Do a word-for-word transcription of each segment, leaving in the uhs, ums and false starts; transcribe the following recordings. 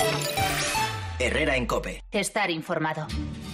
Herrera en COPE. Estar informado.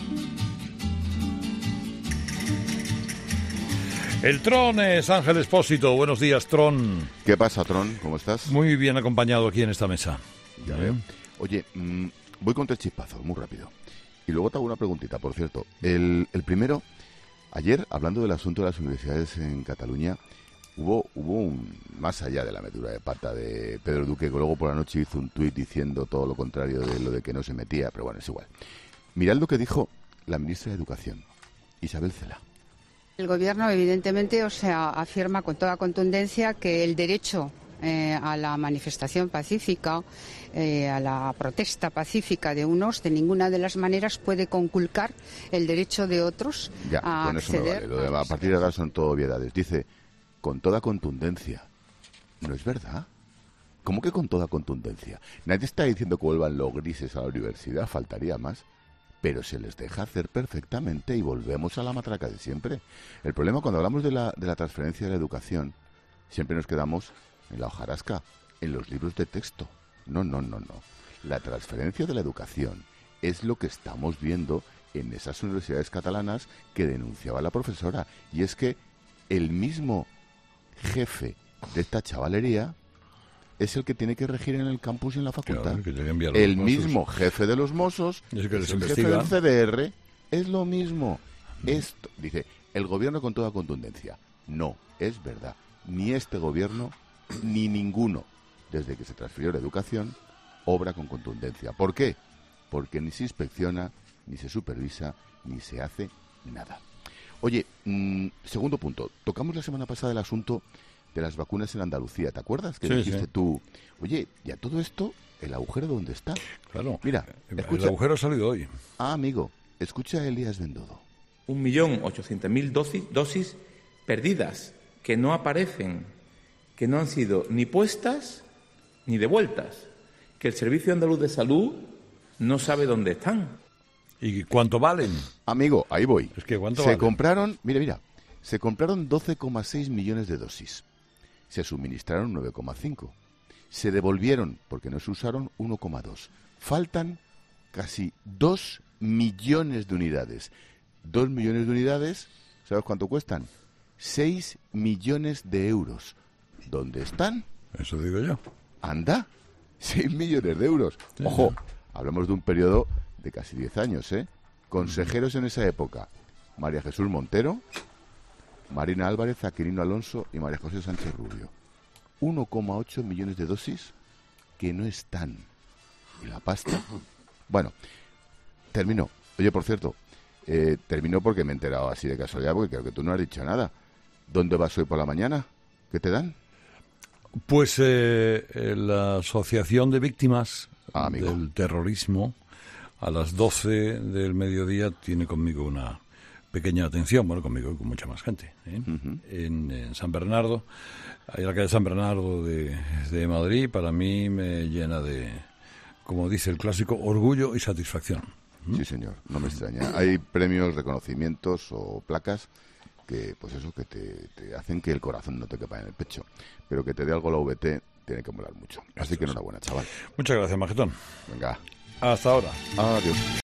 El Tron es Ángel Expósito. Buenos días, Tron. ¿Qué pasa, Tron? ¿Cómo estás? Muy bien acompañado aquí en esta mesa. Ya veo. Oye, mmm, voy con tres chispazos, muy rápido. Y luego te hago una preguntita, por cierto. El, el primero, ayer, hablando del asunto de las universidades en Cataluña, hubo, hubo un, más allá de la metedura de pata de Pedro Duque, que luego por la noche hizo un tuit diciendo todo lo contrario de lo de que no se metía, pero bueno, es igual. Mirad lo que dijo la ministra de Educación, Isabel Celaá. El Gobierno, evidentemente, o sea, afirma con toda contundencia que el derecho eh, a la manifestación pacífica, eh, a la protesta pacífica de unos, de ninguna de las maneras puede conculcar el derecho de otros ya, a con eso me acceder. vale. Lo de, a partir de ahora son todo obviedades. Dice, con toda contundencia. ¿No es verdad? ¿Cómo que con toda contundencia? Nadie está diciendo que vuelvan los grises a la universidad, faltaría más. Pero se les deja hacer perfectamente y volvemos a la matraca de siempre. El problema cuando hablamos de la, de la transferencia de la educación, siempre nos quedamos en la hojarasca, en los libros de texto. No, no, no, no. La transferencia de la educación es lo que estamos viendo en esas universidades catalanas que denunciaba la profesora. Y es que el mismo jefe de esta chavalería es el que tiene que regir en el campus y en la facultad. Claro, el mismo jefe de los Mossos, es, que es el jefe del C D R, es lo mismo. Esto, dice, el gobierno con toda contundencia. No, es verdad. Ni este gobierno, ni ninguno, desde que se transfirió la educación, obra con contundencia. ¿Por qué? Porque ni se inspecciona, ni se supervisa, ni se hace nada. Oye, mmm, segundo punto. Tocamos la semana pasada el asunto de las vacunas en Andalucía, ¿te acuerdas? Que sí, dijiste sí. tú, oye, y a todo esto, ¿el agujero dónde está? Claro, mira, escucha, el agujero ha salido hoy. Ah, amigo, escucha a Elías Bendodo. Un millón ochocientas mil dosis, dosis perdidas, que no aparecen, que no han sido ni puestas ni devueltas, que el Servicio Andaluz de Salud no sabe dónde están. ¿Y cuánto valen? Amigo, ahí voy. Es que ¿cuánto Se valen? compraron, mira, mira, se compraron doce coma seis millones de dosis. Se suministraron nueve coma cinco. Se devolvieron, porque no se usaron, uno coma dos. Faltan casi dos millones de unidades. dos millones de unidades, ¿sabes cuánto cuestan? seis millones de euros. ¿Dónde están? Eso digo yo. Anda, seis millones de euros. Sí, Ojo, sí. Hablamos de un periodo de casi diez años, ¿eh? Consejeros en esa época, María Jesús Montero, Marina Álvarez, Aquilino Alonso y María José Sánchez Rubio. uno coma ocho millones de dosis que no están. ¿Y la pasta? Bueno, terminó. Oye, por cierto, eh, terminó porque me he enterado así de casualidad, porque creo que tú no has dicho nada. ¿Dónde vas hoy por la mañana? ¿Qué te dan? Pues eh, la Asociación de Víctimas ah, del Terrorismo, a las doce del mediodía, tiene conmigo una pequeña atención, bueno, conmigo y con mucha más gente, ¿eh? uh-huh. en, en San Bernardo, ahí en la calle San Bernardo de, de Madrid. Para mí me llena de, como dice el clásico, orgullo y satisfacción. ¿Mm? Sí, señor, no me extraña. Hay premios, reconocimientos o placas que, pues eso, que te, te hacen que el corazón no te quepa en el pecho, pero que te dé algo la V T tiene que molar mucho. Así Esto que enhorabuena, chaval. Muchas gracias, Majetón. Venga. Hasta ahora. Adiós.